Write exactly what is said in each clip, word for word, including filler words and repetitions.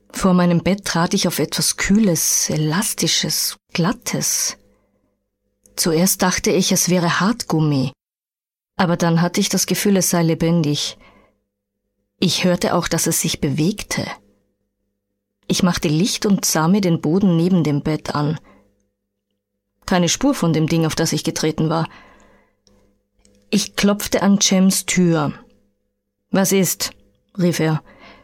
Vor meinem Bett trat ich auf etwas Kühles, Elastisches, Glattes. Zuerst dachte ich, es wäre Hartgummi, aber dann hatte ich das Gefühl, es sei lebendig. Ich hörte auch, dass es sich bewegte. Ich machte Licht und sah mir den Boden neben dem Bett an. Keine Spur von dem Ding, auf das ich getreten war. Ich klopfte an Cems Tür. »Was ist?« rief er.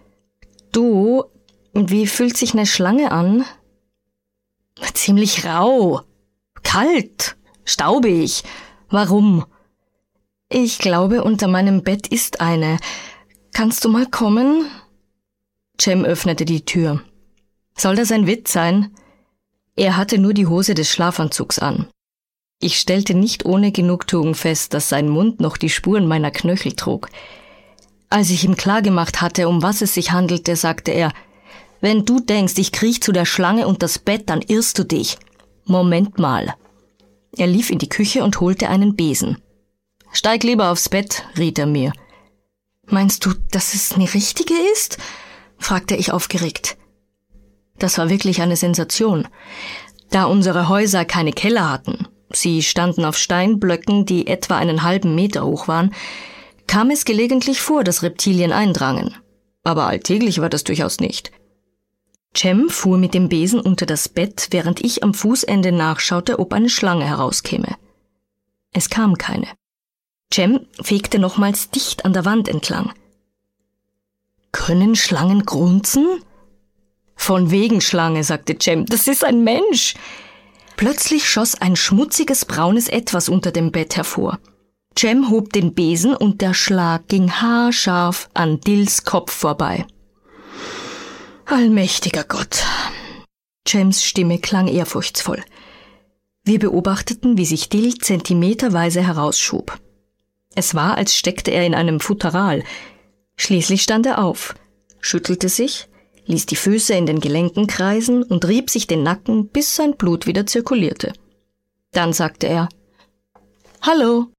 »Du, wie fühlt sich eine Schlange an?« »Ziemlich rau, kalt, staubig. Warum?« »Ich glaube, unter meinem Bett ist eine. Kannst du mal kommen?« Cem öffnete die Tür. »Soll das ein Witz sein?« Er hatte nur die Hose des Schlafanzugs an. Ich stellte nicht ohne Genugtuung fest, dass sein Mund noch die Spuren meiner Knöchel trug. Als ich ihm klargemacht hatte, um was es sich handelte, sagte er, »Wenn du denkst, ich kriech zu der Schlange und das Bett, dann irrst du dich. Moment mal.« Er lief in die Küche und holte einen Besen. »Steig lieber aufs Bett«, riet er mir. »Meinst du, dass es eine richtige ist?« fragte ich aufgeregt. Das war wirklich eine Sensation. Da unsere Häuser keine Keller hatten, sie standen auf Steinblöcken, die etwa einen halben Meter hoch waren, kam es gelegentlich vor, dass Reptilien eindrangen. Aber alltäglich war das durchaus nicht. Cem fuhr mit dem Besen unter das Bett, während ich am Fußende nachschaute, ob eine Schlange herauskäme. Es kam keine. Cem fegte nochmals dicht an der Wand entlang. »Können Schlangen grunzen?« »Von wegen Schlange«, sagte Cem, »das ist ein Mensch.« Plötzlich schoss ein schmutziges, braunes Etwas unter dem Bett hervor. Cem hob den Besen und der Schlag ging haarscharf an Dills Kopf vorbei. »Allmächtiger Gott!« Cems Stimme klang ehrfurchtsvoll. Wir beobachteten, wie sich Dill zentimeterweise herausschob. Es war, als steckte er in einem Futteral. Schließlich stand er auf, schüttelte sich, ließ die Füße in den Gelenken kreisen und rieb sich den Nacken, bis sein Blut wieder zirkulierte. Dann sagte er, »Hallo!«